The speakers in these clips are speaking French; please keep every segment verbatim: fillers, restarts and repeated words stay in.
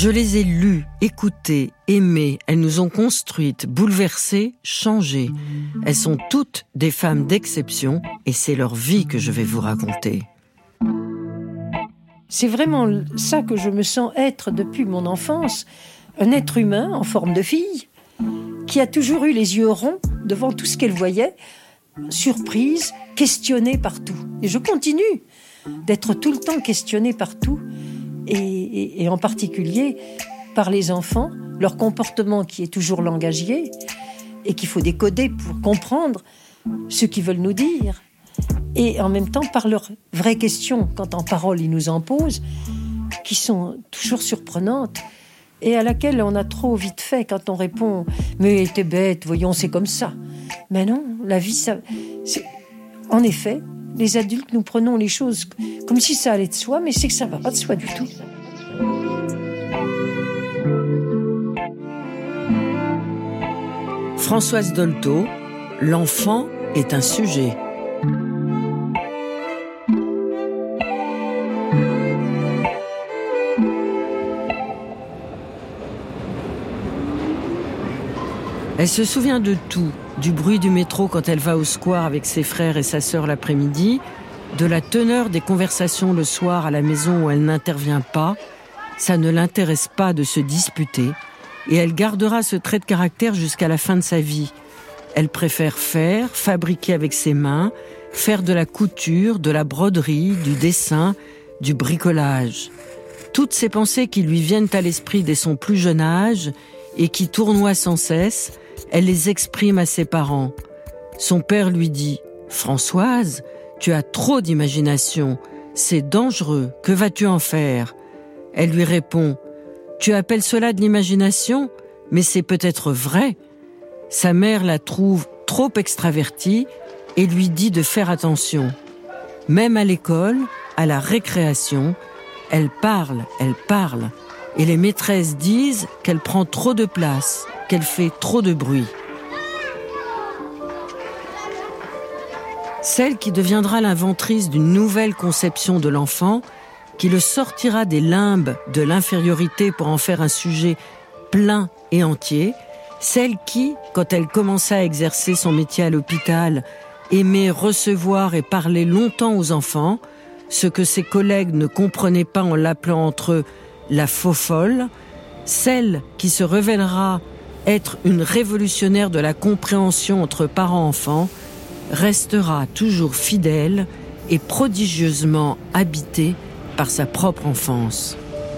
Je les ai lues, écoutées, aimées, elles nous ont construites, bouleversées, changées. Elles sont toutes des femmes d'exception et c'est leur vie que je vais vous raconter. C'est vraiment ça que je me sens être depuis mon enfance, un être humain en forme de fille, qui a toujours eu les yeux ronds devant tout ce qu'elle voyait, surprise, questionnée partout. Et je continue d'être tout le temps questionnée partout, et, et, et en particulier par les enfants, leur comportement qui est toujours langagier, et qu'il faut décoder pour comprendre ce qu'ils veulent nous dire. Et en même temps par leurs vraies questions, quand en parole ils nous en posent, qui sont toujours surprenantes, et à laquelle on a trop vite fait quand on répond « Mais t'es bête, voyons, c'est comme ça ». Mais non, la vie, ça... c'est... En effet, les adultes, nous prenons les choses comme si ça allait de soi, mais c'est que ça ne va pas de soi du tout. Françoise Dolto, l'enfant est un sujet. Elle se souvient de tout, du bruit du métro quand elle va au square avec ses frères et sa sœur l'après-midi, de la teneur des conversations le soir à la maison où elle n'intervient pas. Ça ne l'intéresse pas de se disputer et elle gardera ce trait de caractère jusqu'à la fin de sa vie. Elle préfère faire, fabriquer avec ses mains, faire de la couture, de la broderie, du dessin, du bricolage. Toutes ces pensées qui lui viennent à l'esprit dès son plus jeune âge et qui tournoient sans cesse, elle les exprime à ses parents. Son père lui dit « Françoise, tu as trop d'imagination, c'est dangereux, que vas-tu en faire ?» Elle lui répond « Tu appelles cela de l'imagination, mais c'est peut-être vrai. » Sa mère la trouve trop extravertie et lui dit de faire attention. Même à l'école, à la récréation, elle parle, elle parle, et les maîtresses disent qu'elle prend trop de place, qu'elle fait trop de bruit. Celle qui deviendra l'inventrice d'une nouvelle conception de l'enfant, qui le sortira des limbes de l'infériorité pour en faire un sujet plein et entier, celle qui, quand elle commença à exercer son métier à l'hôpital, aimait recevoir et parler longtemps aux enfants, ce que ses collègues ne comprenaient pas en l'appelant entre eux la faux-folle, celle qui se révélera être une révolutionnaire de la compréhension entre parents-enfants, restera toujours fidèle et prodigieusement habitée par sa propre enfance.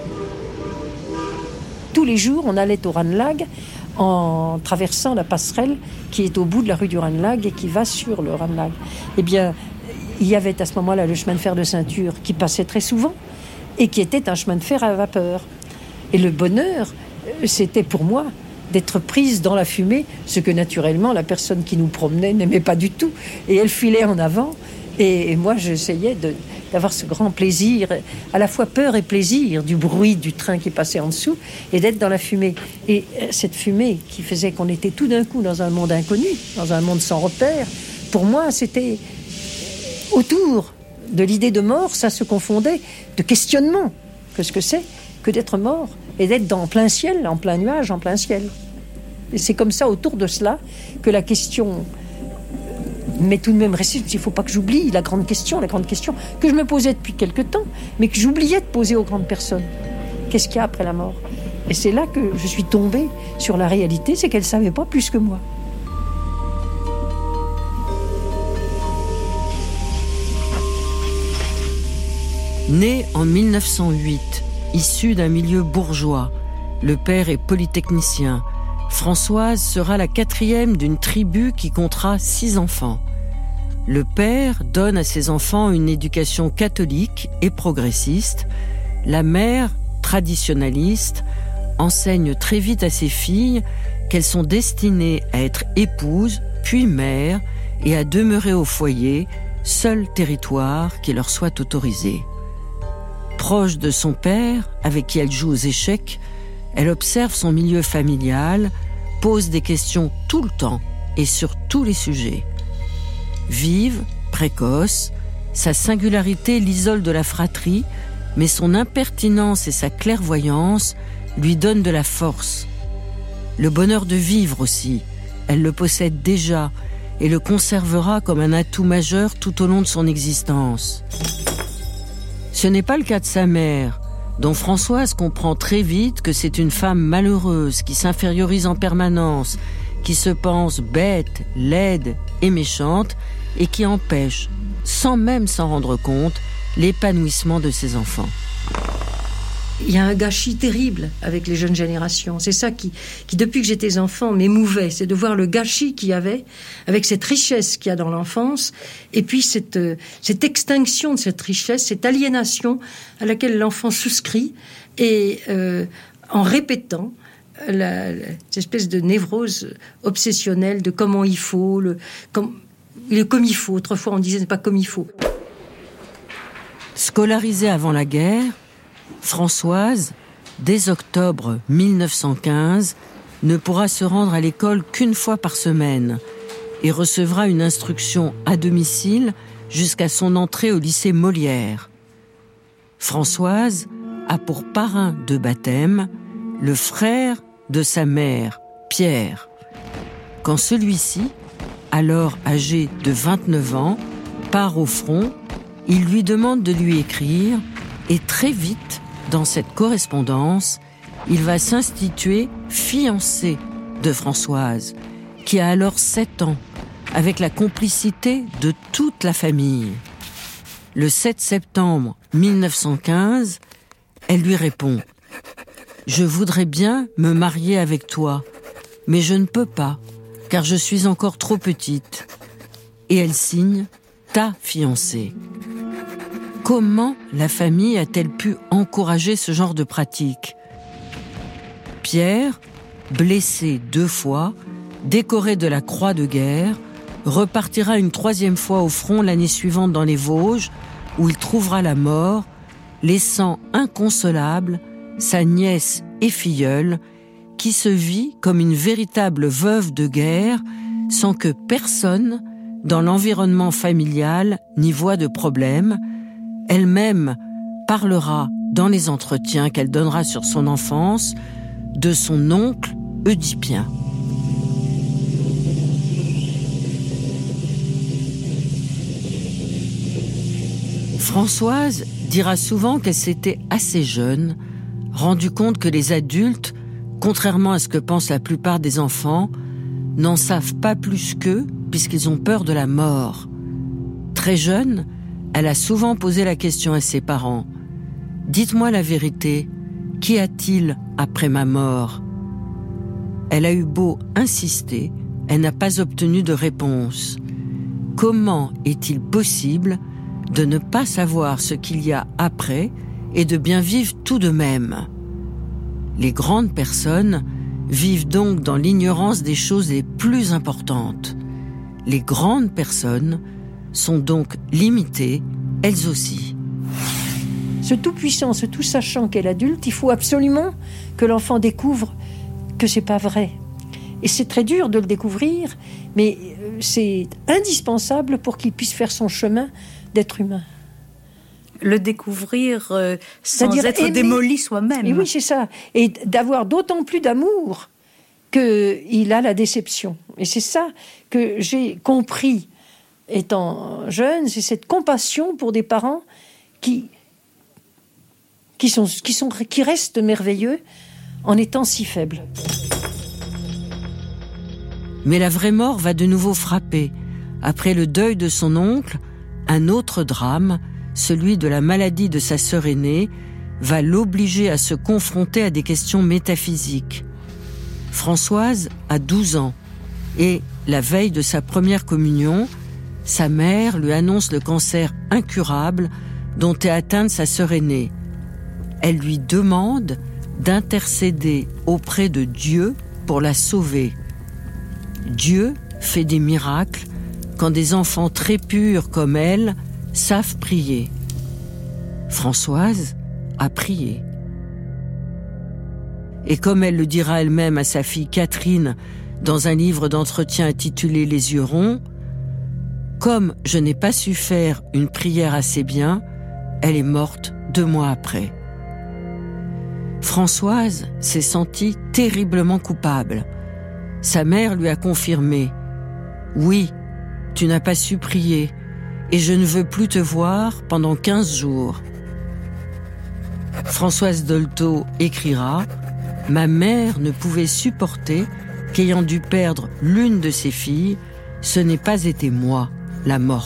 Tous les jours, on allait au Ranelagh en traversant la passerelle qui est au bout de la rue du Ranelagh et qui va sur le Ranelagh. Eh bien, il y avait à ce moment-là le chemin de fer de ceinture qui passait très souvent et qui était un chemin de fer à vapeur. Et le bonheur, c'était pour moi d'être prise dans la fumée, ce que naturellement la personne qui nous promenait n'aimait pas du tout. Et elle filait en avant, et, et moi j'essayais de, d'avoir ce grand plaisir, à la fois peur et plaisir, du bruit du train qui passait en dessous, et d'être dans la fumée. Et cette fumée qui faisait qu'on était tout d'un coup dans un monde inconnu, dans un monde sans repère, pour moi c'était autour de l'idée de mort, ça se confondait de questionnement. Qu'est-ce que c'est que d'être mort et d'être dans plein ciel, en plein nuage, en plein ciel. Et c'est comme ça, autour de cela, que la question mais tout de même reste. Il ne faut pas que j'oublie la grande question, la grande question que je me posais depuis quelque temps, mais que j'oubliais de poser aux grandes personnes. Qu'est-ce qu'il y a après la mort ? Et c'est là que je suis tombée sur la réalité, c'est qu'elle ne savait pas plus que moi. Née en mille neuf cent huit, issue d'un milieu bourgeois, le père est polytechnicien, Françoise sera la quatrième d'une tribu qui comptera six enfants. Le père donne à ses enfants une éducation catholique et progressiste. La mère, traditionnaliste, enseigne très vite à ses filles qu'elles sont destinées à être épouses, puis mères, et à demeurer au foyer, seul territoire qui leur soit autorisé. Proche de son père, avec qui elle joue aux échecs, elle observe son milieu familial, pose des questions tout le temps et sur tous les sujets. Vive, précoce, sa singularité l'isole de la fratrie, mais son impertinence et sa clairvoyance lui donne de la force. Le bonheur de vivre aussi, elle le possède déjà et le conservera comme un atout majeur tout au long de son existence. Ce n'est pas le cas de sa mère, dont Françoise comprend très vite que c'est une femme malheureuse qui s'infériorise en permanence, qui se pense bête, laide et méchante et qui empêche, sans même s'en rendre compte, l'épanouissement de ses enfants. Il y a un gâchis terrible avec les jeunes générations. C'est ça qui, qui depuis que j'étais enfant, m'émouvait. C'est de voir le gâchis qu'il y avait avec cette richesse qu'il y a dans l'enfance et puis cette, cette extinction de cette richesse, cette aliénation à laquelle l'enfant souscrit et euh, en répétant la, la, cette espèce de névrose obsessionnelle de comment il faut, le, comme, le comme il faut. Autrefois, on disait c'est pas comme il faut. Scolarisée avant la guerre, Françoise, dès octobre mille neuf cent quinze, ne pourra se rendre à l'école qu'une fois par semaine et recevra une instruction à domicile jusqu'à son entrée au lycée Molière. Françoise a pour parrain de baptême le frère de sa mère, Pierre. Quand celui-ci, alors âgé de vingt-neuf ans, part au front, il lui demande de lui écrire et très vite, dans cette correspondance, il va s'instituer fiancé de Françoise, qui a alors sept ans, avec la complicité de toute la famille. Le sept septembre mille neuf cent quinze, elle lui répond « Je voudrais bien me marier avec toi, mais je ne peux pas, car je suis encore trop petite. » Et elle signe « Ta fiancée ». Comment la famille a-t-elle pu encourager ce genre de pratique ? Pierre, blessé deux fois, décoré de la Croix de guerre, repartira une troisième fois au front l'année suivante dans les Vosges, où il trouvera la mort, laissant inconsolable sa nièce et filleule, qui se vit comme une véritable veuve de guerre, sans que personne, dans l'environnement familial, n'y voie de problème. Elle-même parlera dans les entretiens qu'elle donnera sur son enfance de son oncle Oedipien. Françoise dira souvent qu'elle s'était assez jeune, rendue compte que les adultes, contrairement à ce que pensent la plupart des enfants, n'en savent pas plus qu'eux puisqu'ils ont peur de la mort. Très jeune, elle a souvent posé la question à ses parents. « Dites-moi la vérité, qu'y a-t-il après ma mort ?» Elle a eu beau insister, elle n'a pas obtenu de réponse. Comment est-il possible de ne pas savoir ce qu'il y a après et de bien vivre tout de même ? Les grandes personnes vivent donc dans l'ignorance des choses les plus importantes. Les grandes personnes sont donc limitées, elles aussi. Ce tout-puissant, ce tout-sachant qu'est l'adulte, il faut absolument que l'enfant découvre que c'est pas vrai. Et c'est très dur de le découvrir, mais c'est indispensable pour qu'il puisse faire son chemin d'être humain. Le découvrir euh, sans C'est-à-dire être aimer. démoli soi-même. Et oui, c'est ça. Et d'avoir d'autant plus d'amour qu'il a la déception. Et c'est ça que j'ai compris étant jeune, c'est cette compassion pour des parents qui, qui, sont, qui, sont, qui restent merveilleux en étant si faibles. Mais la vraie mort va de nouveau frapper. Après le deuil de son oncle, un autre drame, celui de la maladie de sa sœur aînée, va l'obliger à se confronter à des questions métaphysiques. Françoise a douze ans et, la veille de sa première communion, sa mère lui annonce le cancer incurable dont est atteinte sa sœur aînée. Elle lui demande d'intercéder auprès de Dieu pour la sauver. Dieu fait des miracles quand des enfants très purs comme elle savent prier. Françoise a prié. Et comme elle le dira elle-même à sa fille Catherine dans un livre d'entretien intitulé « Les yeux ronds », comme je n'ai pas su faire une prière assez bien, elle est morte deux mois après. Françoise s'est sentie terriblement coupable. Sa mère lui a confirmé « Oui, tu n'as pas su prier, et je ne veux plus te voir pendant quinze jours. » Françoise Dolto écrira « Ma mère ne pouvait supporter qu'ayant dû perdre l'une de ses filles, ce n'est pas été moi, la morte. »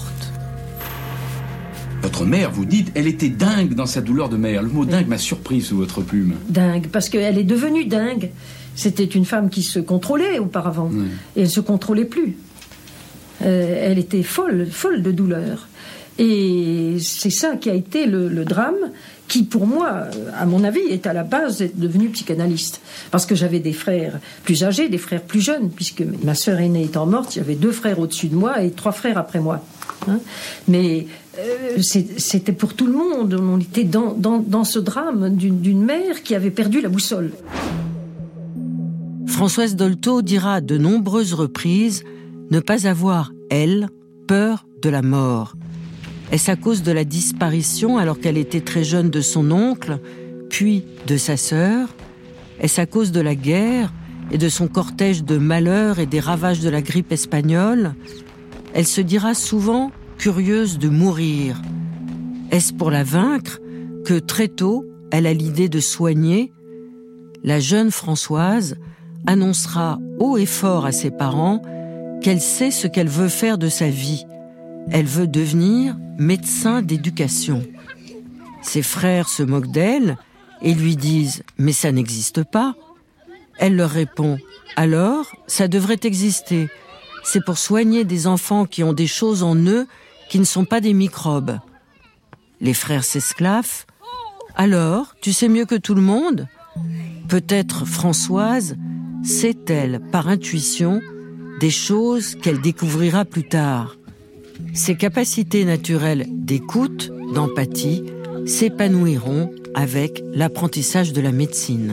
Votre mère, vous dites, elle était dingue dans sa douleur de mère. Le mot dingue m'a surpris sous votre plume. Dingue, parce qu'elle est devenue dingue. C'était une femme qui se contrôlait auparavant, oui. Et elle ne se contrôlait plus. Euh, elle était folle, folle de douleur. Et c'est ça qui a été le, le drame, qui pour moi, à mon avis, est à la base d'être devenue psychanalyste. Parce que j'avais des frères plus âgés, des frères plus jeunes, puisque ma sœur aînée étant morte, il y avait deux frères au-dessus de moi et trois frères après moi. Hein? Mais euh, c'est, c'était pour tout le monde. On était dans, dans, dans ce drame d'une, d'une mère qui avait perdu la boussole. Françoise Dolto dira à de nombreuses reprises ne pas avoir, elle, peur de la mort. Est-ce à cause de la disparition, alors qu'elle était très jeune, de son oncle, puis de sa sœur? Est-ce à cause de la guerre et de son cortège de malheurs et des ravages de la grippe espagnole? Elle se dira souvent curieuse de mourir. Est-ce pour la vaincre que très tôt, elle a l'idée de soigner? La jeune Françoise annoncera haut et fort à ses parents qu'elle sait ce qu'elle veut faire de sa vie. Elle veut devenir médecin d'éducation. Ses frères se moquent d'elle et lui disent « Mais ça n'existe pas ». Elle leur répond « Alors, ça devrait exister. C'est pour soigner des enfants qui ont des choses en eux qui ne sont pas des microbes. » Les frères s'esclaffent. « Alors, tu sais mieux que tout le monde ?» Peut-être Françoise sait-elle, par intuition, des choses qu'elle découvrira plus tard. Ses capacités naturelles d'écoute, d'empathie, s'épanouiront avec l'apprentissage de la médecine.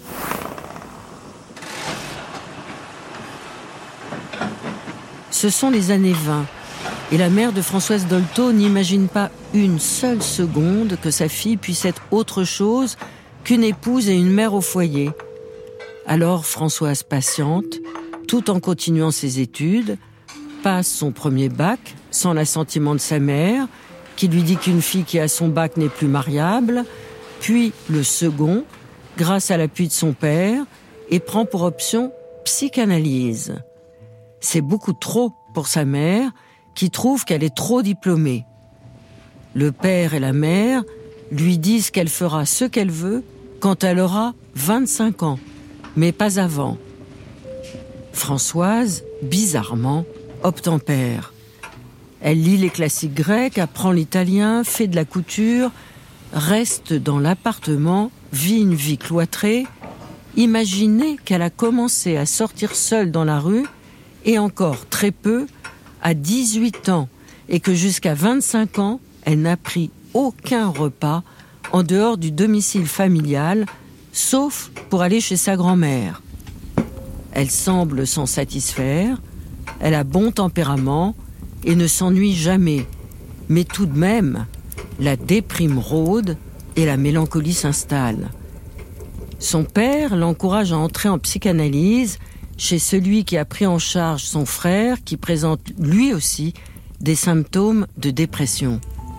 Ce sont les années vingt, et la mère de Françoise Dolto n'imagine pas une seule seconde que sa fille puisse être autre chose qu'une épouse et une mère au foyer. Alors Françoise patiente, tout en continuant ses études, passe son premier bac sans l'assentiment de sa mère, qui lui dit qu'une fille qui a son bac n'est plus mariable, puis le second, grâce à l'appui de son père, et prend pour option psychanalyse. C'est beaucoup trop pour sa mère, qui trouve qu'elle est trop diplômée. Le père et la mère lui disent qu'elle fera ce qu'elle veut quand elle aura vingt-cinq ans, mais pas avant. Françoise, bizarrement, obtempère. Elle lit les classiques grecs, apprend l'italien, fait de la couture, reste dans l'appartement, vit une vie cloîtrée. Imaginez qu'elle a commencé à sortir seule dans la rue, et encore très peu, à dix-huit ans, et que jusqu'à vingt-cinq ans, elle n'a pris aucun repas en dehors du domicile familial, sauf pour aller chez sa grand-mère. Elle semble s'en satisfaire, elle a bon tempérament et ne s'ennuie jamais. Mais tout de même, la déprime rôde et la mélancolie s'installe. Son père l'encourage à entrer en psychanalyse chez celui qui a pris en charge son frère, qui présente lui aussi des symptômes de dépression.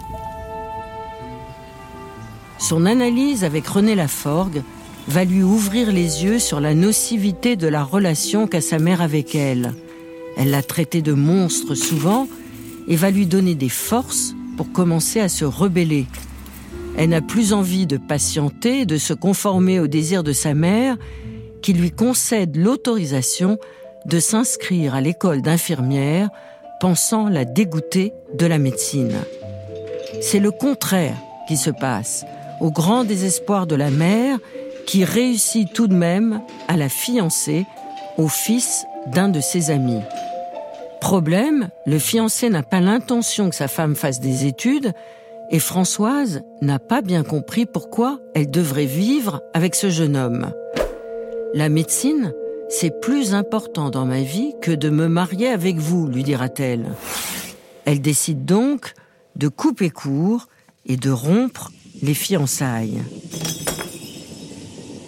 Son analyse avec René Laforgue va lui ouvrir les yeux sur la nocivité de la relation qu'a sa mère avec elle. Elle l'a traité de monstre souvent et va lui donner des forces pour commencer à se rebeller. Elle n'a plus envie de patienter, de se conformer aux désirs de sa mère, qui lui concède l'autorisation de s'inscrire à l'école d'infirmière, pensant la dégoûter de la médecine. C'est le contraire qui se passe, au grand désespoir de la mère, qui réussit tout de même à la fiancer au fils d'un de ses amis. Problème, le fiancé n'a pas l'intention que sa femme fasse des études et Françoise n'a pas bien compris pourquoi elle devrait vivre avec ce jeune homme. La médecine, c'est plus important dans ma vie que de me marier avec vous, lui dira-t-elle. Elle décide donc de couper court et de rompre les fiançailles.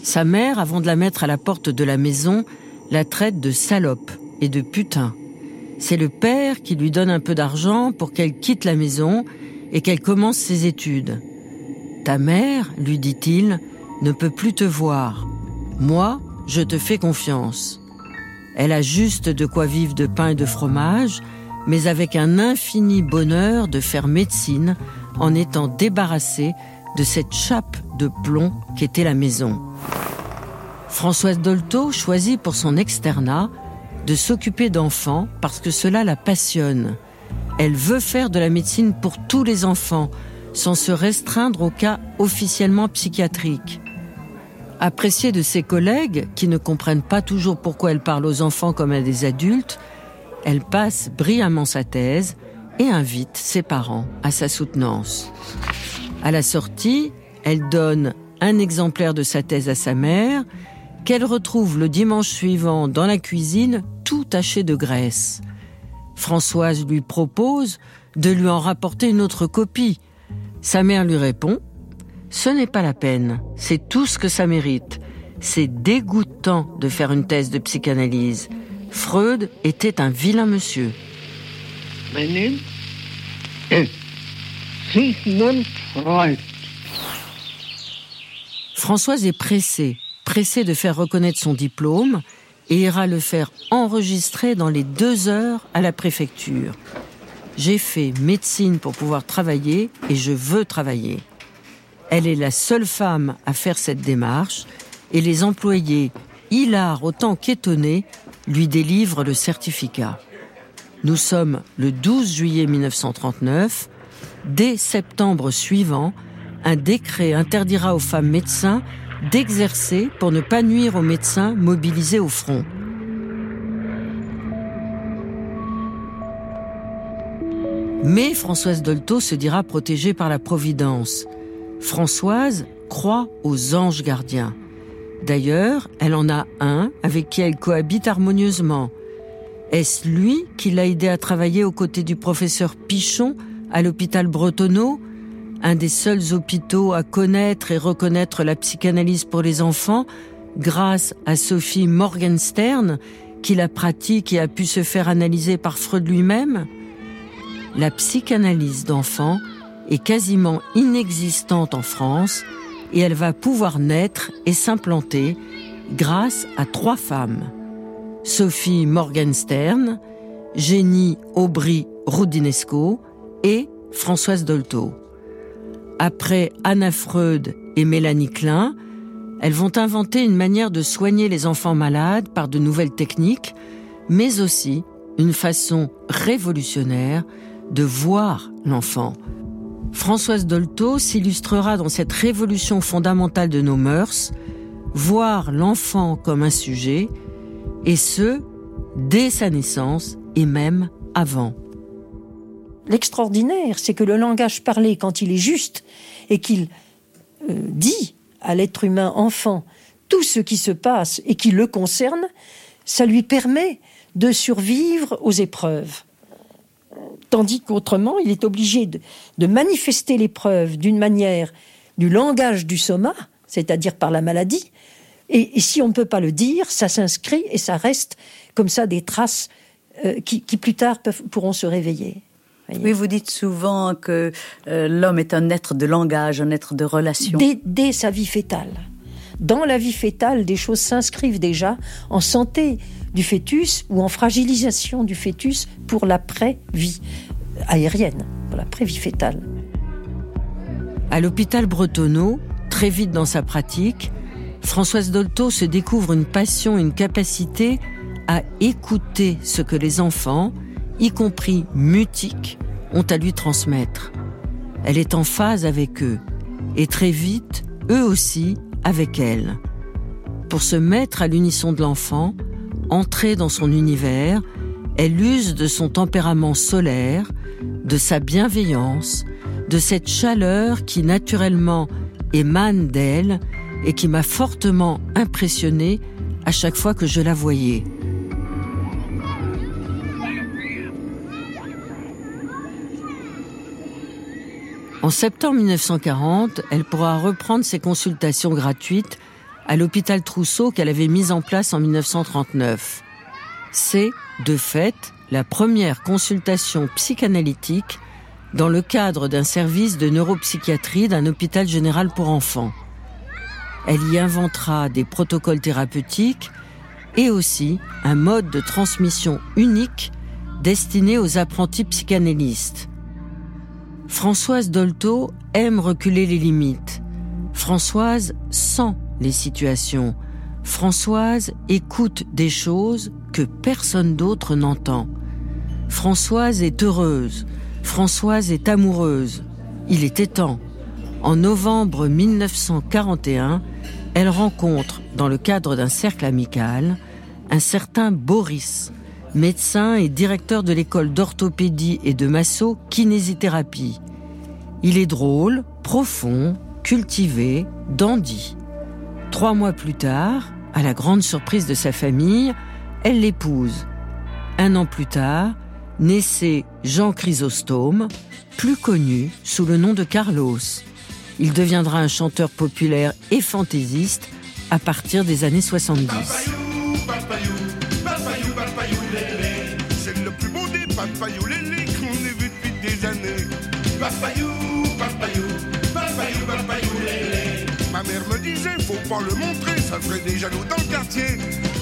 Sa mère, avant de la mettre à la porte de la maison, la traite de salope et de putain. C'est le père qui lui donne un peu d'argent pour qu'elle quitte la maison et qu'elle commence ses études. Ta mère, lui dit-il, ne peut plus te voir. Moi, je te fais confiance. Elle a juste de quoi vivre de pain et de fromage, mais avec un infini bonheur de faire médecine en étant débarrassée de cette chape de plomb qu'était la maison. Françoise Dolto choisit pour son externat de s'occuper d'enfants parce que cela la passionne. Elle veut faire de la médecine pour tous les enfants, sans se restreindre aux cas officiellement psychiatriques. Appréciée de ses collègues, qui ne comprennent pas toujours pourquoi elle parle aux enfants comme à des adultes, elle passe brillamment sa thèse et invite ses parents à sa soutenance. À la sortie, elle donne un exemplaire de sa thèse à sa mère, qu'elle retrouve le dimanche suivant dans la cuisine, tout taché de graisse. Françoise lui propose de lui en rapporter une autre copie. Sa mère lui répond « Ce n'est pas la peine, c'est tout ce que ça mérite. C'est dégoûtant de faire une thèse de psychanalyse. Freud était un vilain monsieur. » Françoise est pressée, pressée de faire reconnaître son diplôme et ira le faire enregistrer dans les deux heures à la préfecture. J'ai fait médecine pour pouvoir travailler et je veux travailler. Elle est la seule femme à faire cette démarche et les employés, hilars autant qu'étonnés, lui délivrent le certificat. Nous sommes le douze juillet mille neuf cent trente-neuf. Dès septembre suivant, un décret interdira aux femmes médecins d'exercer pour ne pas nuire aux médecins mobilisés au front. Mais Françoise Dolto se dira protégée par la Providence. Françoise croit aux anges gardiens. D'ailleurs, elle en a un avec qui elle cohabite harmonieusement. Est-ce lui qui l'a aidée à travailler aux côtés du professeur Pichon à l'hôpital Bretonneau, un des seuls hôpitaux à connaître et reconnaître la psychanalyse pour les enfants, grâce à Sophie Morgenstern, qui la pratique et a pu se faire analyser par Freud lui-même? La psychanalyse d'enfants est quasiment inexistante en France et elle va pouvoir naître et s'implanter grâce à trois femmes. Sophie Morgenstern, Jenny Aubry-Roudinesco et Françoise Dolto. Après Anna Freud et Mélanie Klein, elles vont inventer une manière de soigner les enfants malades par de nouvelles techniques, mais aussi une façon révolutionnaire de voir l'enfant. Françoise Dolto s'illustrera dans cette révolution fondamentale de nos mœurs, voir l'enfant comme un sujet, et ce, dès sa naissance et même avant. L'extraordinaire, c'est que le langage parlé, quand il est juste et qu'il euh, dit à l'être humain enfant tout ce qui se passe et qui le concerne, ça lui permet de survivre aux épreuves. Tandis qu'autrement, il est obligé de, de manifester l'épreuve d'une manière du langage du soma, c'est-à-dire par la maladie, et, et si on ne peut pas le dire, ça s'inscrit et ça reste comme ça des traces euh, qui, qui plus tard peuvent, pourront se réveiller. Voyez. Oui, vous dites souvent que euh, l'homme est un être de langage, un être de relation. Dès, dès sa vie fétale. Dans la vie fétale, des choses s'inscrivent déjà en santé du fœtus ou en fragilisation du fœtus pour l'après-vie aérienne, pour l'après-vie fétale. À l'hôpital Bretonneau, très vite dans sa pratique, Françoise Dolto se découvre une passion, une capacité à écouter ce que les enfants, y compris mutiques, ont à lui transmettre. Elle est en phase avec eux, et très vite, eux aussi, avec elle. Pour se mettre à l'unisson de l'enfant, entrer dans son univers, elle use de son tempérament solaire, de sa bienveillance, de cette chaleur qui naturellement émane d'elle et qui m'a fortement impressionnée à chaque fois que je la voyais. En septembre mille neuf cent quarante, elle pourra reprendre ses consultations gratuites à l'hôpital Trousseau qu'elle avait mis en place en dix-neuf cent trente-neuf. C'est, de fait, la première consultation psychanalytique dans le cadre d'un service de neuropsychiatrie d'un hôpital général pour enfants. Elle y inventera des protocoles thérapeutiques et aussi un mode de transmission unique destiné aux apprentis psychanalystes. Françoise Dolto aime reculer les limites. Françoise sent les situations. Françoise écoute des choses que personne d'autre n'entend. Françoise est heureuse. Françoise est amoureuse. Il était temps. En novembre dix-neuf cent quarante et un, elle rencontre, dans le cadre d'un cercle amical, un certain Boris, médecin et directeur de l'école d'orthopédie et de masso-kinésithérapie. Il est drôle, profond, cultivé, dandy. Trois mois plus tard, à la grande surprise de sa famille, elle l'épouse. Un an plus tard, naissait Jean Chrysostome, plus connu sous le nom de Carlos. Il deviendra un chanteur populaire et fantaisiste à partir des années soixante-dix. Papayou, papayou, papayou, papayou, lélé. C'est le plus beau des papayou, lélé, qu'on ait vu depuis des années. Papayou, papayou, papayou, papayou, lélé. Ma mère me disait, faut pas le montrer, ça ferait des jaloux dans le quartier.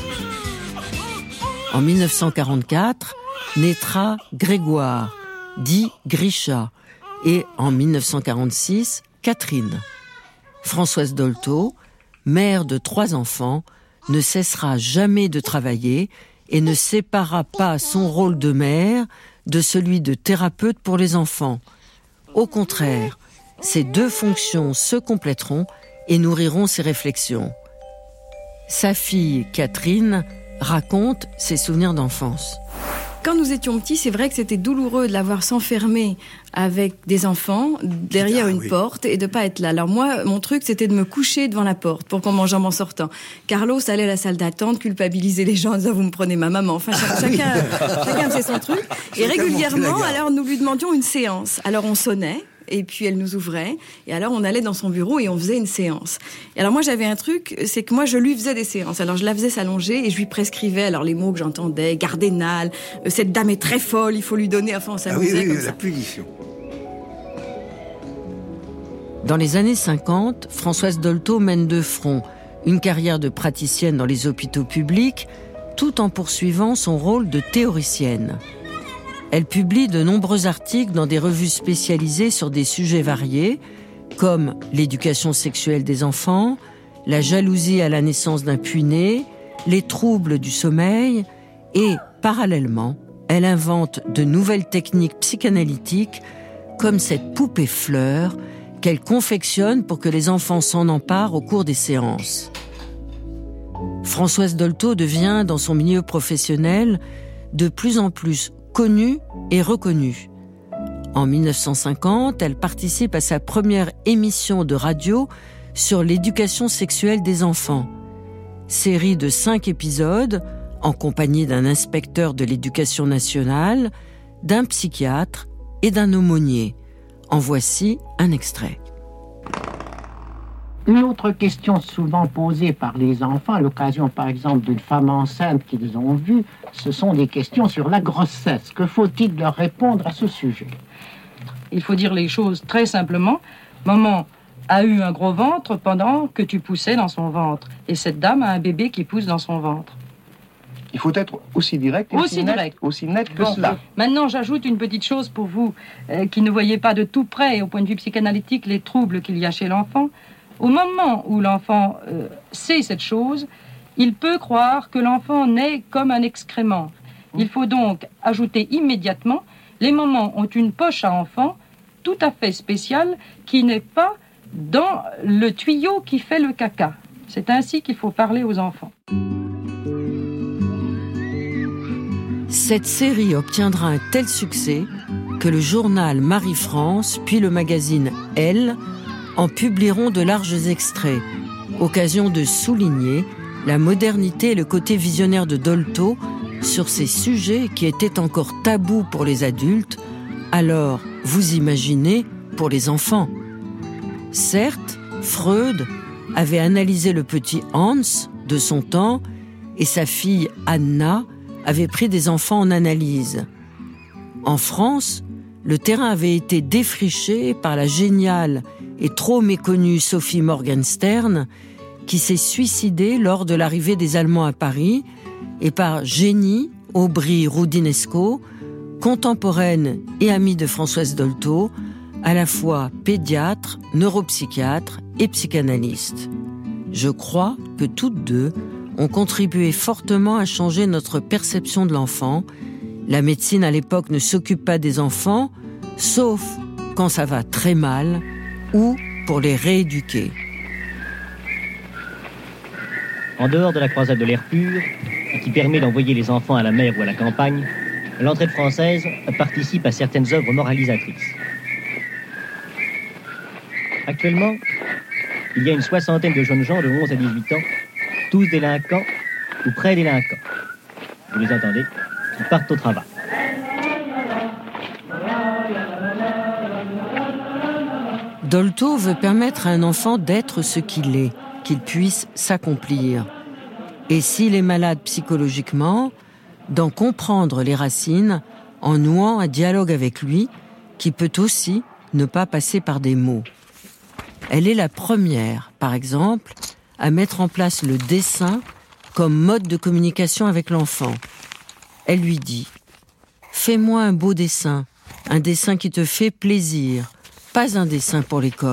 En dix-neuf cent quarante-quatre, naîtra Grégoire, dit Grisha, et en dix-neuf cent quarante-six, Catherine. Françoise Dolto, mère de trois enfants, ne cessera jamais de travailler et ne séparera pas son rôle de mère de celui de thérapeute pour les enfants. Au contraire, ces deux fonctions se compléteront et nourriront ses réflexions. Sa fille, Catherine, raconte ses souvenirs d'enfance. Quand nous étions petits, c'est vrai que c'était douloureux de l'avoir s'enfermer avec des enfants derrière ah, une oui. porte et de pas être là. Alors moi, mon truc, c'était de me coucher devant la porte pour qu'on mange en sortant. Carlos allait à la salle d'attente, culpabiliser les gens en disant « vous me prenez ma maman ». Enfin, chacun, chacun faisait son truc. Et régulièrement, alors nous lui demandions une séance. Alors on sonnait. Et puis elle nous ouvrait, et alors on allait dans son bureau et on faisait une séance. Et alors moi j'avais un truc, c'est que moi je lui faisais des séances. Alors je la faisais s'allonger et je lui prescrivais alors les mots que j'entendais, Gardénal, euh, cette dame est très folle, il faut lui donner, enfin on s'amusait ah oui, oui, comme oui, ça. La punition. Dans les années cinquante, Françoise Dolto mène de front une carrière de praticienne dans les hôpitaux publics, tout en poursuivant son rôle de théoricienne. Elle publie de nombreux articles dans des revues spécialisées sur des sujets variés, comme l'éducation sexuelle des enfants, la jalousie à la naissance d'un puîné, les troubles du sommeil, et, parallèlement, elle invente de nouvelles techniques psychanalytiques, comme cette poupée fleur qu'elle confectionne pour que les enfants s'en emparent au cours des séances. Françoise Dolto devient, dans son milieu professionnel, de plus en plus connue et reconnue. En dix-neuf cent cinquante, elle participe à sa première émission de radio sur l'éducation sexuelle des enfants. Série de cinq épisodes, en compagnie d'un inspecteur de l'éducation nationale, d'un psychiatre et d'un aumônier. En voici un extrait. Une autre question souvent posée par les enfants, à l'occasion par exemple d'une femme enceinte qu'ils ont vue, ce sont des questions sur la grossesse. Que faut-il leur répondre à ce sujet ? Il faut dire les choses très simplement. Maman a eu un gros ventre pendant que tu poussais dans son ventre. Et cette dame a un bébé qui pousse dans son ventre. Il faut être aussi direct et aussi, aussi, net, direct. aussi net que bon, cela. Maintenant, j'ajoute une petite chose pour vous euh, qui ne voyez pas de tout près, au point de vue psychanalytique, les troubles qu'il y a chez l'enfant. Au moment où l'enfant euh, sait cette chose, il peut croire que l'enfant naît comme un excrément. Il faut donc ajouter immédiatement, les mamans ont une poche à enfant tout à fait spéciale qui n'est pas dans le tuyau qui fait le caca. C'est ainsi qu'il faut parler aux enfants. Cette série obtiendra un tel succès que le journal Marie-France puis le magazine Elle en publieront de larges extraits, occasion de souligner la modernité et le côté visionnaire de Dolto sur ces sujets qui étaient encore tabous pour les adultes, alors, vous imaginez, pour les enfants. Certes, Freud, avait analysé le petit Hans de son temps et sa fille Anna avait pris des enfants en analyse. En France, le terrain avait été défriché par la géniale et trop méconnue Sophie Morgenstern, qui s'est suicidée lors de l'arrivée des Allemands à Paris, et par Jenny Aubry-Roudinesco, contemporaine et amie de Françoise Dolto, à la fois pédiatre, neuropsychiatre et psychanalyste. Je crois que toutes deux ont contribué fortement à changer notre perception de l'enfant. La médecine à l'époque ne s'occupe pas des enfants, sauf quand ça va très mal ou pour les rééduquer. En dehors de la croisade de l'air pur, qui permet d'envoyer les enfants à la mer ou à la campagne, l'entraide française participe à certaines œuvres moralisatrices. Actuellement, il y a une soixantaine de jeunes gens de onze à dix-huit ans, tous délinquants ou pré-délinquants. Vous les entendez, ils partent au travail. Dolto veut permettre à un enfant d'être ce qu'il est, qu'il puisse s'accomplir. Et s'il est malade psychologiquement, d'en comprendre les racines en nouant un dialogue avec lui qui peut aussi ne pas passer par des mots. Elle est la première, par exemple, à mettre en place le dessin comme mode de communication avec l'enfant. Elle lui dit « Fais-moi un beau dessin, un dessin qui te fait plaisir, pas un dessin pour l'école. »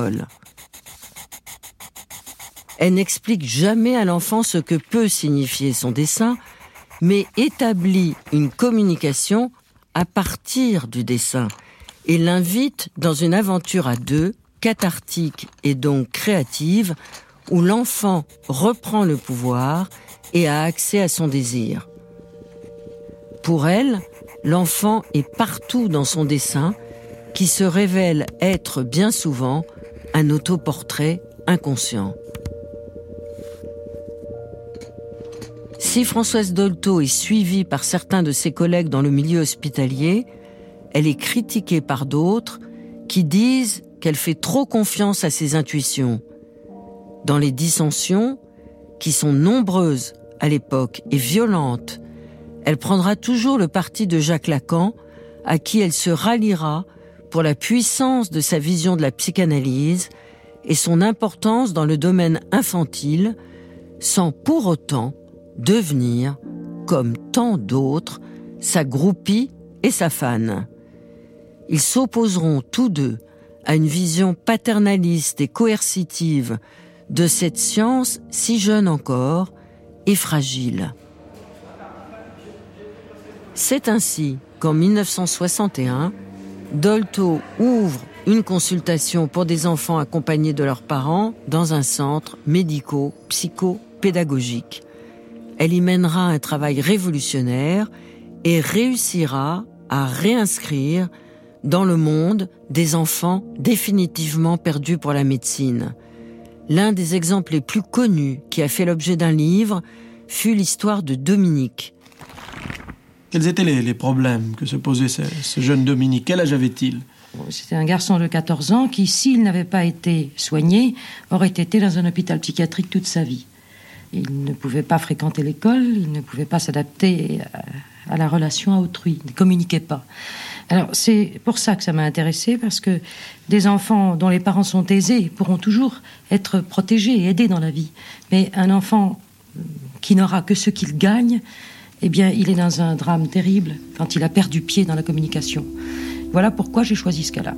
Elle n'explique jamais à l'enfant ce que peut signifier son dessin, mais établit une communication à partir du dessin et l'invite dans une aventure à deux, cathartique et donc créative, où l'enfant reprend le pouvoir et a accès à son désir. Pour elle, l'enfant est partout dans son dessin, qui se révèle être bien souvent un autoportrait inconscient. Si Françoise Dolto est suivie par certains de ses collègues dans le milieu hospitalier, elle est critiquée par d'autres qui disent qu'elle fait trop confiance à ses intuitions. Dans les dissensions, qui sont nombreuses à l'époque et violentes, elle prendra toujours le parti de Jacques Lacan, à qui elle se ralliera pour la puissance de sa vision de la psychanalyse et son importance dans le domaine infantile, sans pour autant devenir, comme tant d'autres, sa groupie et sa fan. Ils s'opposeront tous deux à une vision paternaliste et coercitive de cette science si jeune encore et fragile. C'est ainsi qu'en mille neuf cent soixante et un, Dolto ouvre une consultation pour des enfants accompagnés de leurs parents dans un centre médico-psycho-pédagogique. Elle y mènera un travail révolutionnaire et réussira à réinscrire dans le monde des enfants définitivement perdus pour la médecine. L'un des exemples les plus connus qui a fait l'objet d'un livre fut l'histoire de Dominique. Quels étaient les, les problèmes que se posait ce, ce jeune Dominique? Quel âge avait-il? C'était un garçon de quatorze ans qui, s'il n'avait pas été soigné, aurait été dans un hôpital psychiatrique toute sa vie. Il ne pouvait pas fréquenter l'école, il ne pouvait pas s'adapter à, à la relation à autrui, il ne communiquait pas. Alors, c'est pour ça que ça m'a intéressée, parce que des enfants dont les parents sont aisés pourront toujours être protégés et aidés dans la vie. Mais un enfant qui n'aura que ce qu'il gagne, eh bien, il est dans un drame terrible quand il a perdu pied dans la communication. Voilà pourquoi j'ai choisi ce cas-là.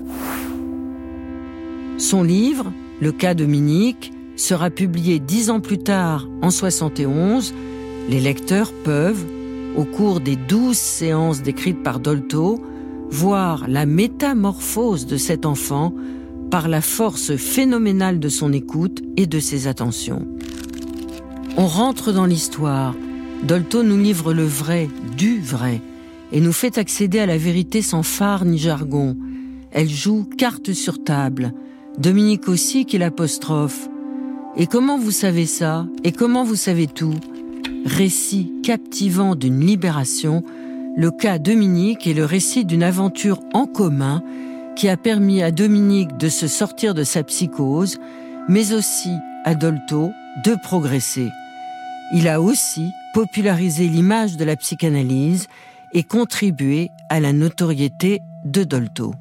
Son livre, Le cas Dominique, sera publié dix ans plus tard, en soixante et onze. Les lecteurs peuvent, au cours des douze séances décrites par Dolto, voir la métamorphose de cet enfant par la force phénoménale de son écoute et de ses attentions. On rentre dans l'histoire. Dolto nous livre le vrai, du vrai, et nous fait accéder à la vérité sans phare ni jargon. Elle joue carte sur table. Dominique aussi qui l'apostrophe. Et comment vous savez ça? Et comment vous savez tout? Récit captivant d'une libération, le cas Dominique est le récit d'une aventure en commun qui a permis à Dominique de se sortir de sa psychose, mais aussi à Dolto de progresser. Il a aussi popularisé l'image de la psychanalyse et contribué à la notoriété de Dolto.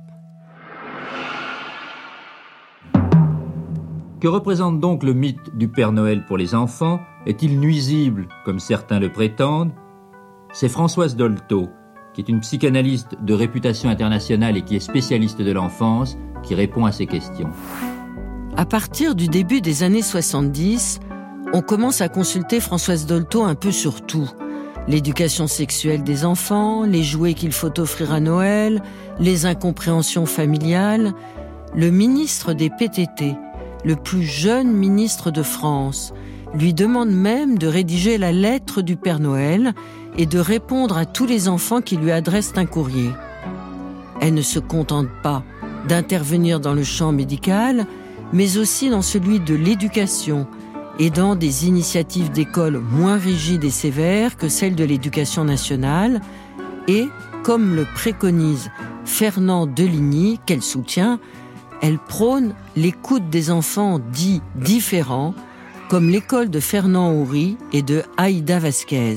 Que représente donc le mythe du Père Noël pour les enfants ? Est-il nuisible, comme certains le prétendent ? C'est Françoise Dolto, qui est une psychanalyste de réputation internationale et qui est spécialiste de l'enfance, qui répond à ces questions. À partir du début des années soixante-dix, on commence à consulter Françoise Dolto un peu sur tout. L'éducation sexuelle des enfants, les jouets qu'il faut offrir à Noël, les incompréhensions familiales. Le ministre des P T T, le plus jeune ministre de France, lui demande même de rédiger la lettre du Père Noël et de répondre à tous les enfants qui lui adressent un courrier. Elle ne se contente pas d'intervenir dans le champ médical, mais aussi dans celui de l'éducation et dans des initiatives d'écoles moins rigides et sévères que celles de l'éducation nationale et, comme le préconise Fernand Deligny, qu'elle soutient, elle prône l'écoute des enfants dits différents, comme l'école de Fernand Houry et de Aïda Vasquez.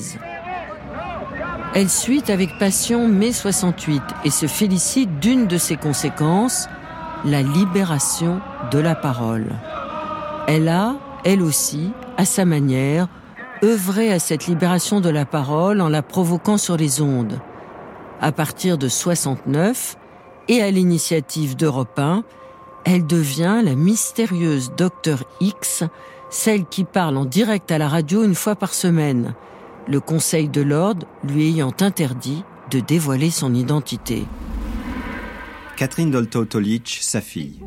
Elle suit avec passion mai soixante-huit et se félicite d'une de ses conséquences, la libération de la parole. Elle a, elle aussi, à sa manière, œuvré à cette libération de la parole en la provoquant sur les ondes. À partir de soixante-neuf, et à l'initiative d'Europe un, elle devient la mystérieuse Docteur X, celle qui parle en direct à la radio une fois par semaine, le Conseil de l'Ordre lui ayant interdit de dévoiler son identité. Catherine Dolto-Tolić, sa fille.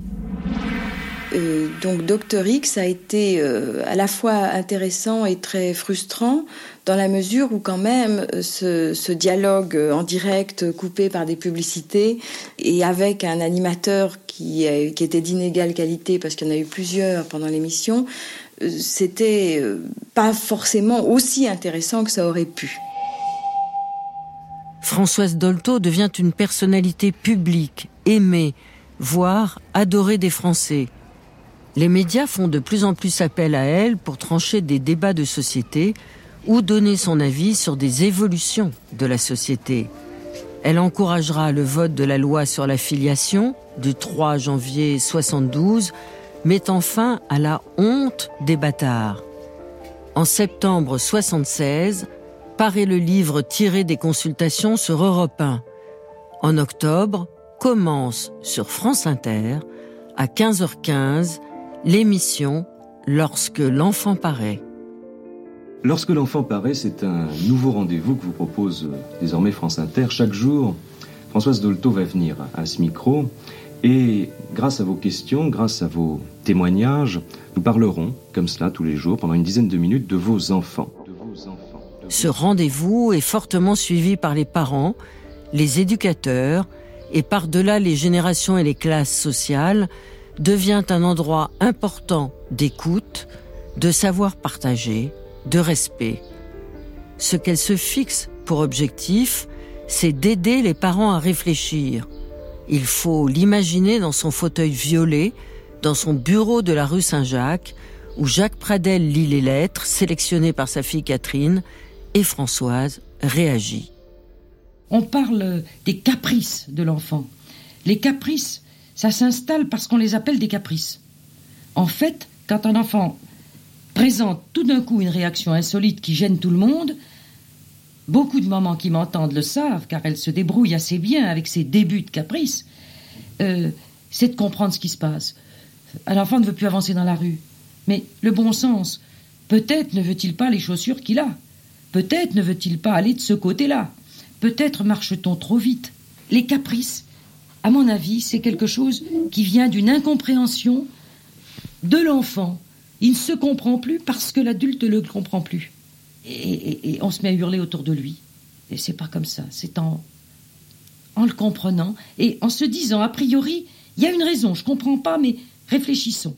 Euh, donc Docteur X a été euh, à la fois intéressant et très frustrant dans la mesure où quand même ce, ce dialogue en direct coupé par des publicités et avec un animateur qui, euh, qui était d'inégale qualité parce qu'il y en a eu plusieurs pendant l'émission, euh, c'était euh, pas forcément aussi intéressant que ça aurait pu. Françoise Dolto devient une personnalité publique, aimée, voire adorée des Français. Les médias font de plus en plus appel à elle pour trancher des débats de société ou donner son avis sur des évolutions de la société. Elle encouragera le vote de la loi sur la filiation du trois janvier soixante-douze, mettant fin à la honte des bâtards. En septembre soixante-seize, paraît le livre tiré des consultations sur Europe un. En octobre, commence sur France Inter, à quinze heures quinze, l'émission « Lorsque l'enfant paraît ». Lorsque l'enfant paraît, c'est un nouveau rendez-vous que vous propose désormais France Inter. Chaque jour, Françoise Dolto va venir à ce micro et grâce à vos questions, grâce à vos témoignages, nous parlerons comme cela tous les jours pendant une dizaine de minutes de vos enfants. De vos enfants. Ce rendez-vous est fortement suivi par les parents, les éducateurs et par-delà les générations et les classes sociales, devient un endroit important d'écoute, de savoir partager, de respect. Ce qu'elle se fixe pour objectif, c'est d'aider les parents à réfléchir. Il faut l'imaginer dans son fauteuil violet, dans son bureau de la rue Saint-Jacques, où Jacques Pradel lit les lettres sélectionnées par sa fille Catherine, et Françoise réagit. On parle des caprices de l'enfant. Les caprices, ça s'installe parce qu'on les appelle des caprices. En fait, quand un enfant présente tout d'un coup une réaction insolite qui gêne tout le monde, beaucoup de mamans qui m'entendent le savent, car elles se débrouillent assez bien avec ces débuts de caprices, euh, c'est de comprendre ce qui se passe. Un enfant ne veut plus avancer dans la rue. Mais le bon sens, peut-être ne veut-il pas les chaussures qu'il a. Peut-être ne veut-il pas aller de ce côté-là. Peut-être marche-t-on trop vite. Les caprices, à mon avis, c'est quelque chose qui vient d'une incompréhension de l'enfant. Il ne se comprend plus parce que l'adulte ne le comprend plus. Et, et, et on se met à hurler autour de lui. Et c'est pas comme ça. C'est en, en le comprenant et en se disant, a priori, il y a une raison, je comprends pas, mais réfléchissons.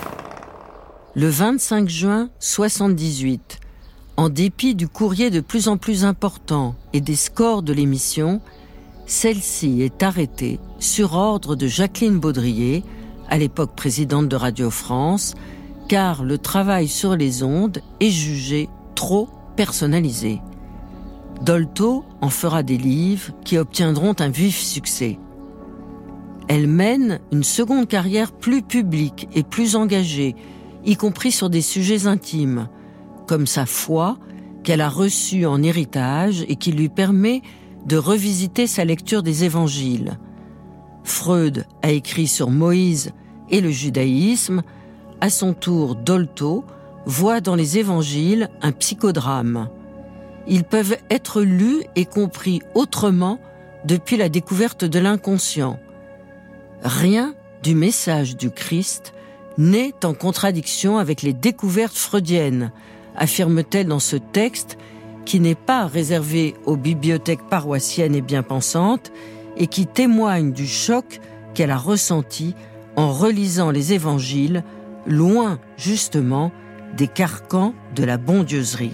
Le vingt-cinq juin soixante-dix-huit, en dépit du courrier de plus en plus important et des scores de l'émission, celle-ci est arrêtée sur ordre de Jacqueline Baudrier, à l'époque présidente de Radio France, car le travail sur les ondes est jugé trop personnalisé. Dolto en fera des livres qui obtiendront un vif succès. Elle mène une seconde carrière plus publique et plus engagée, y compris sur des sujets intimes, comme sa foi, qu'elle a reçue en héritage et qui lui permet de revisiter sa lecture des évangiles. Freud a écrit sur Moïse et le judaïsme. À son tour, Dolto voit dans les évangiles un psychodrame. Ils peuvent être lus et compris autrement depuis la découverte de l'inconscient. Rien du message du Christ n'est en contradiction avec les découvertes freudiennes, affirme-t-elle dans ce texte qui n'est pas réservé aux bibliothèques paroissiennes et bien pensantes et qui témoigne du choc qu'elle a ressenti en relisant les évangiles, loin justement des carcans de la bondieuserie.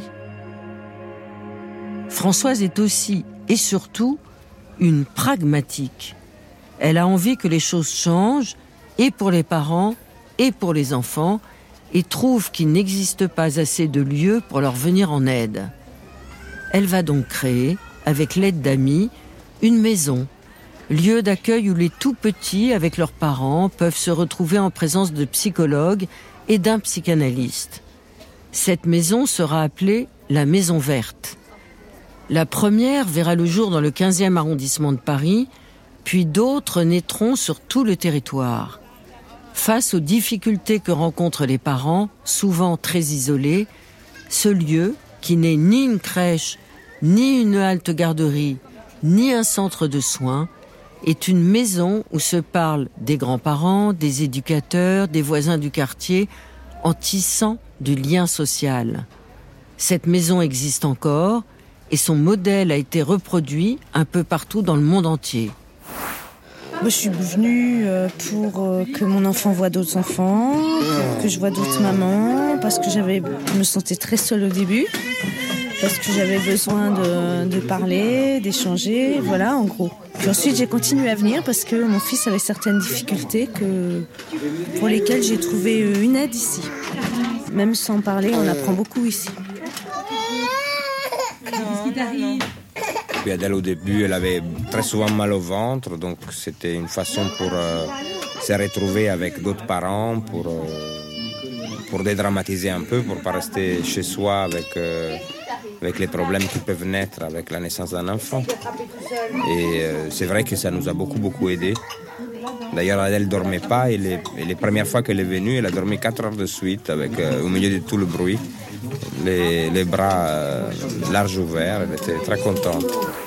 Françoise est aussi et surtout une pragmatique. Elle a envie que les choses changent, et pour les parents, et pour les enfants, et trouve qu'il n'existe pas assez de lieux pour leur venir en aide. Elle va donc créer, avec l'aide d'amis, une maison, lieu d'accueil où les tout-petits, avec leurs parents, peuvent se retrouver en présence de psychologues et d'un psychanalyste. Cette maison sera appelée la Maison Verte. La première verra le jour dans le quinzième arrondissement de Paris, puis d'autres naîtront sur tout le territoire. Face aux difficultés que rencontrent les parents, souvent très isolés, ce lieu, qui n'est ni une crèche, ni une halte garderie, ni un centre de soins, est une maison où se parlent des grands-parents, des éducateurs, des voisins du quartier, en tissant du lien social. Cette maison existe encore et son modèle a été reproduit un peu partout dans le monde entier. Moi, je suis venue pour que mon enfant voie d'autres enfants, pour que je voie d'autres mamans, parce que j'avais, je me sentais très seule au début, parce que j'avais besoin de, de parler, d'échanger, voilà, en gros. Puis ensuite, j'ai continué à venir parce que mon fils avait certaines difficultés que, pour lesquelles j'ai trouvé une aide ici. Même sans parler, on apprend beaucoup ici. Qu'est-ce qui t'arrive ? Adèle, au début, elle avait très souvent mal au ventre, donc c'était une façon pour euh, se retrouver avec d'autres parents, pour, euh, pour dédramatiser un peu, pour ne pas rester chez soi avec, euh, avec les problèmes qui peuvent naître avec la naissance d'un enfant. Et euh, c'est vrai que ça nous a beaucoup, beaucoup aidés. D'ailleurs, Adèle ne dormait pas et les, et les premières fois qu'elle est venue, elle a dormi quatre heures de suite avec, euh, au milieu de tout le bruit. Les, les bras euh, larges ouverts, elle était très contente.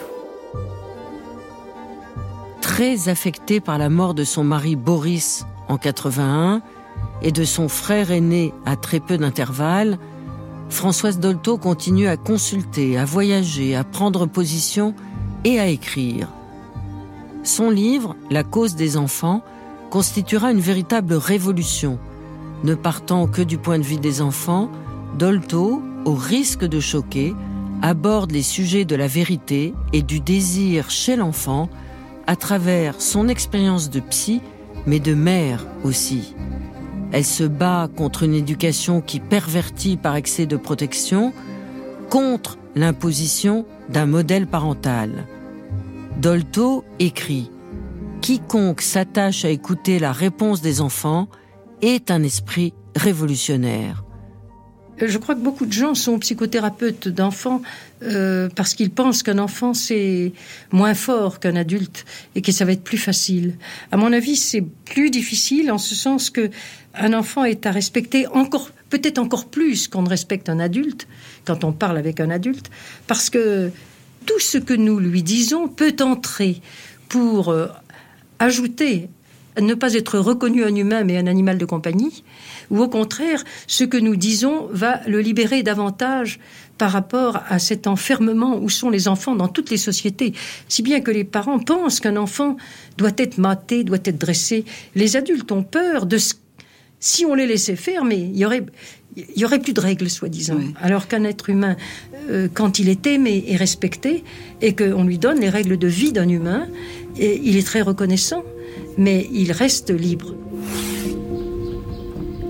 Très affectée par la mort de son mari Boris en quatre-vingt-un et de son frère aîné à très peu d'intervalle, Françoise Dolto continue à consulter, à voyager, à prendre position et à écrire. Son livre, La cause des enfants, constituera une véritable révolution. Ne partant que du point de vue des enfants, Dolto, au risque de choquer, aborde les sujets de la vérité et du désir chez l'enfant à travers son expérience de psy, mais de mère aussi. Elle se bat contre une éducation qui pervertit par excès de protection, contre l'imposition d'un modèle parental. Dolto écrit « Quiconque s'attache à écouter la réponse des enfants est un esprit révolutionnaire ». Je crois que beaucoup de gens sont psychothérapeutes d'enfants euh, parce qu'ils pensent qu'un enfant, c'est moins fort qu'un adulte et que ça va être plus facile. À mon avis, c'est plus difficile en ce sens que un enfant est à respecter encore, peut-être encore plus qu'on ne respecte un adulte quand on parle avec un adulte, parce que tout ce que nous lui disons peut entrer pour euh, ajouter ne pas être reconnu un humain mais un animal de compagnie, ou au contraire, ce que nous disons va le libérer davantage par rapport à cet enfermement où sont les enfants dans toutes les sociétés. Si bien que les parents pensent qu'un enfant doit être maté, doit être dressé. Les adultes ont peur de ce... Si on les laissait faire, mais il y aurait... il y aurait plus de règles, soi-disant. Oui. Alors qu'un être humain, euh, quand il est aimé et respecté, et qu'on lui donne les règles de vie d'un humain, et il est très reconnaissant, mais il reste libre.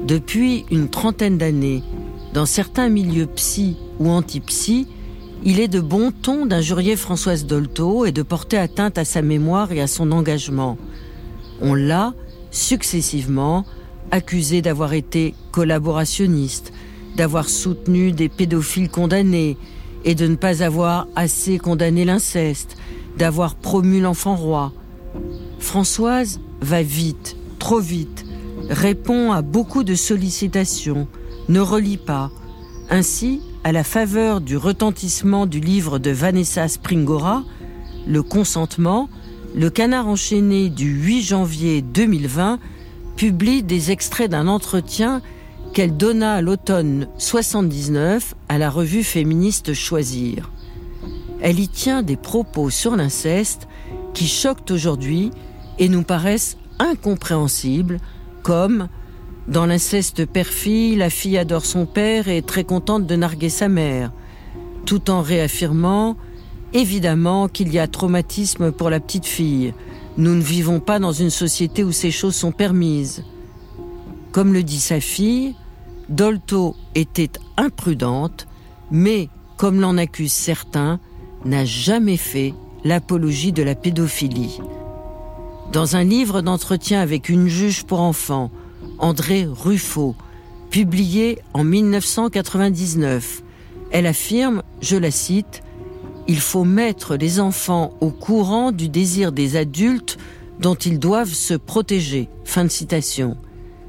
Depuis une trentaine d'années, dans certains milieux psy ou anti-psy, il est de bon ton d'injurier Françoise Dolto et de porter atteinte à sa mémoire et à son engagement. On l'a, successivement, accusée d'avoir été collaborationniste, d'avoir soutenu des pédophiles condamnés et de ne pas avoir assez condamné l'inceste, d'avoir promu l'enfant roi. Françoise va vite, trop vite, répond à beaucoup de sollicitations, ne relit pas. Ainsi, à la faveur du retentissement du livre de Vanessa Springora, Le consentement, le Canard enchaîné du huit janvier deux mille vingt publie des extraits d'un entretien qu'elle donna à l'automne soixante-dix-neuf à la revue féministe Choisir. Elle y tient des propos sur l'inceste qui choquent aujourd'hui et nous paraissent incompréhensibles, comme « Dans l'inceste père-fille, la fille adore son père et est très contente de narguer sa mère », tout en réaffirmant « Évidemment qu'il y a traumatisme pour la petite fille. Nous ne vivons pas dans une société où ces choses sont permises. » Comme le dit sa fille, Dolto était imprudente, mais, comme l'en accusent certains, n'a jamais fait l'apologie de la pédophilie. Dans un livre d'entretien avec une juge pour enfants, André Ruffo, publié en dix-neuf cent quatre-vingt-dix-neuf, elle affirme, je la cite, « Il faut mettre les enfants au courant du désir des adultes dont ils doivent se protéger. » Fin de citation.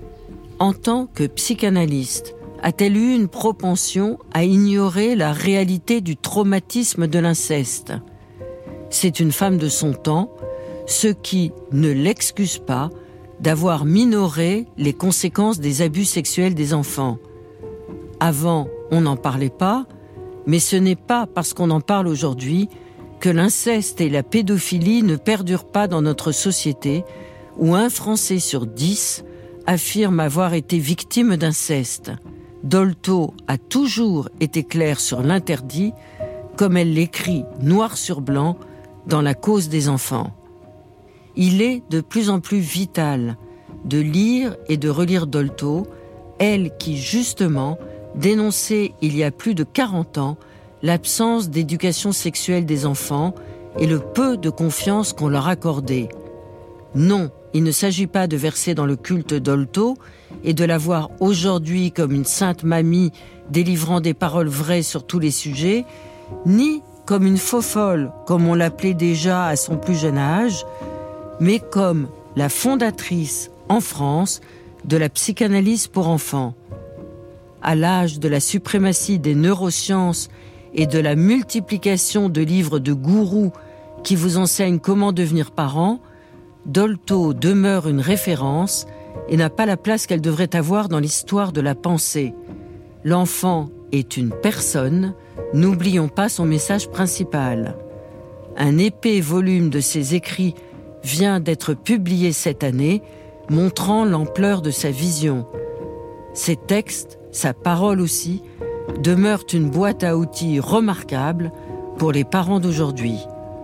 En tant que psychanalyste, a-t-elle eu une propension à ignorer la réalité du traumatisme de l'inceste ? C'est une femme de son temps, ce qui ne l'excuse pas d'avoir minoré les conséquences des abus sexuels des enfants. Avant, on n'en parlait pas, mais ce n'est pas parce qu'on en parle aujourd'hui que l'inceste et la pédophilie ne perdurent pas dans notre société, où un Français sur dix affirme avoir été victime d'inceste. Dolto a toujours été claire sur l'interdit, comme elle l'écrit noir sur blanc dans La cause des enfants. Il est de plus en plus vital de lire et de relire Dolto, elle qui, justement, dénonçait il y a plus de quarante ans l'absence d'éducation sexuelle des enfants et le peu de confiance qu'on leur accordait. Non, il ne s'agit pas de verser dans le culte Dolto et de la voir aujourd'hui comme une sainte mamie délivrant des paroles vraies sur tous les sujets, ni comme une faux-folle, comme on l'appelait déjà à son plus jeune âge, mais comme la fondatrice, en France, de la psychanalyse pour enfants. À l'âge de la suprématie des neurosciences et de la multiplication de livres de gourous qui vous enseignent comment devenir parent, Dolto demeure une référence et n'a pas la place qu'elle devrait avoir dans l'histoire de la pensée. L'enfant est une personne, n'oublions pas son message principal. Un épais volume de ses écrits vient d'être publié cette année, montrant l'ampleur de sa vision. Ses textes, sa parole aussi, demeurent une boîte à outils remarquable pour les parents d'aujourd'hui.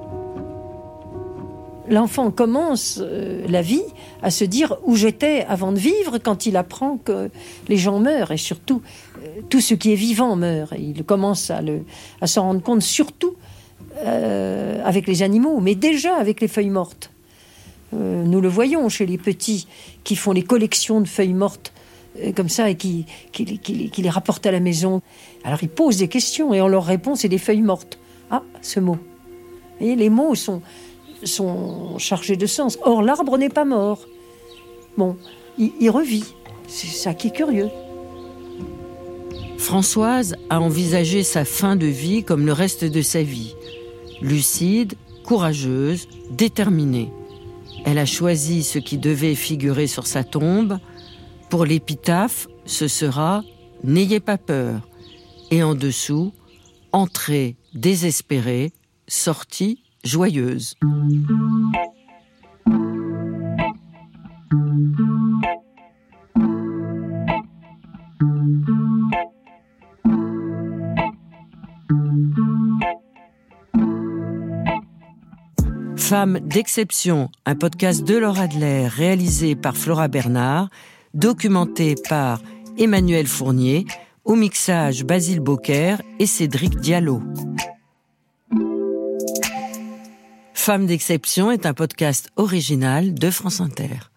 L'enfant commence euh, la vie à se dire où j'étais avant de vivre quand il apprend que les gens meurent et surtout euh, tout ce qui est vivant meurt. Et il commence à, le, à s'en rendre compte surtout euh, avec les animaux, mais déjà avec les feuilles mortes. Euh, nous le voyons chez les petits qui font les collections de feuilles mortes euh, comme ça et qui, qui, qui, qui les rapportent à la maison. Alors ils posent des questions et on leur répond c'est des feuilles mortes. Ah, ce mot. Et les mots sont... sont chargés de sens. Or, l'arbre n'est pas mort. Bon, il, il revit. C'est ça qui est curieux. Françoise a envisagé sa fin de vie comme le reste de sa vie. Lucide, courageuse, déterminée. Elle a choisi ce qui devait figurer sur sa tombe. Pour l'épitaphe, ce sera « N'ayez pas peur ». Et en dessous, « Entrée désespérée, sortie joyeuse ». Femme d'exception, un podcast de Laure Adler réalisé par Flora Bernard, documenté par Emmanuel Fournier, au mixage Basile Bocquer et Cédric Diallo. Femmes d'exception est un podcast original de France Inter.